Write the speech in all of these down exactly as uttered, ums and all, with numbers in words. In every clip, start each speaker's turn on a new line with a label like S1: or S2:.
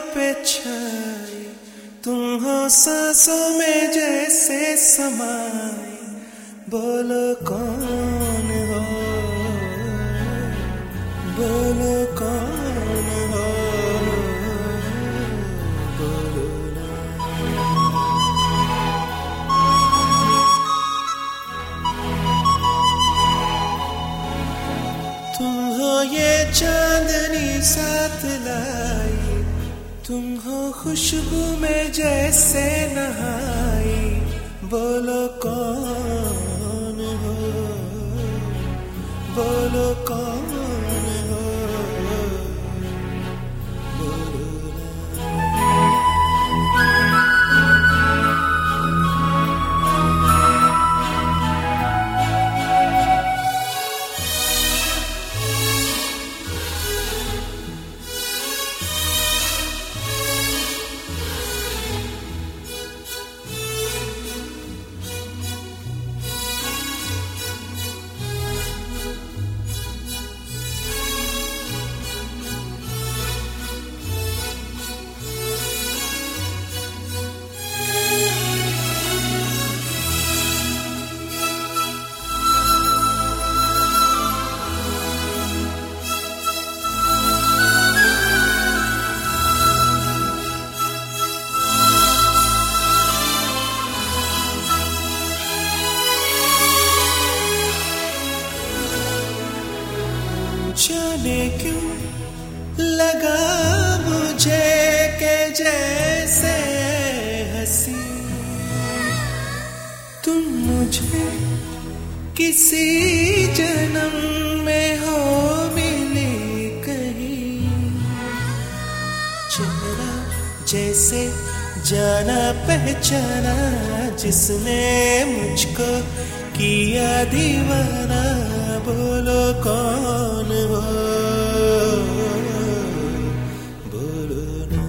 S1: पे छाई, तुम हो सांसों में जैसे समाई। बोलो कौन हो, बोलो कौन हो, बोलो ना। तुम हो ये चांदनी साथ लाई, तुम हो खुशबू में जैसे नहाई। बोलो कौन हो, बोलो कौन हो, बोलो जाने क्यों लगा मुझे के जैसे हंसी तुम मुझे किसी जन्म में हो मिली कहीं। चेहरा जैसे जाना पहचाना, जिसने मुझको किया दीवाना। बोलो कौन हो, बोलो ना।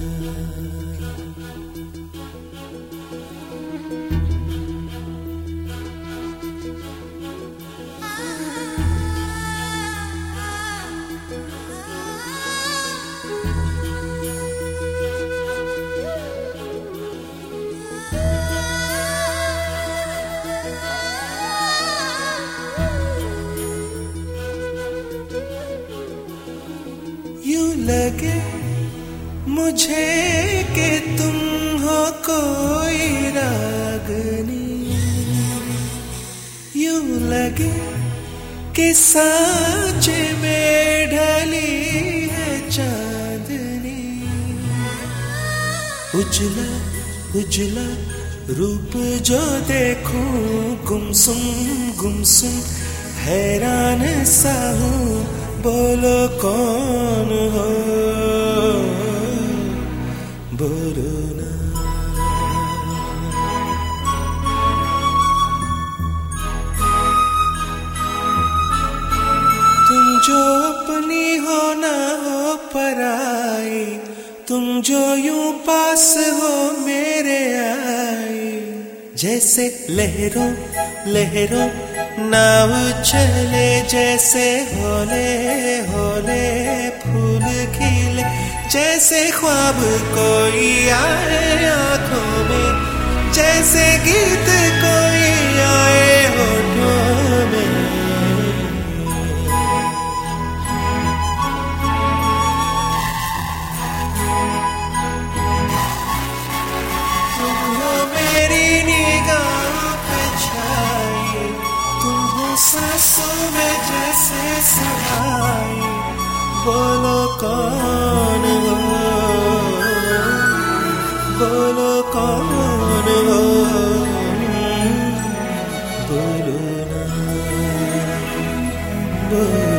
S1: यूं लगे मुझे कि तुम हो कोई रागनी, यूं लगे कि सांचे में ढली है चांदनी। उजला उजला रूप जो देखूं, गुमसुम गुमसुम हैरान सा हूँ। बोलो कौन हो, बोलो ना। तुम जो अपनी हो ना हो पराई, तुम जो यूं पास हो मेरे आई। जैसे लहरों लहरों नाव चले, जैसे होले होले फूल खिले। जैसे ख्वाब कोई आए आँखों में, जैसे गीत कोई आए होठों में। तुम हो मेरी निगाह पे छाई, तुम हो सांसों में जैसे समाई। बोलो कौन हो, बोलो कौन हो, बोलो ना, बोलो।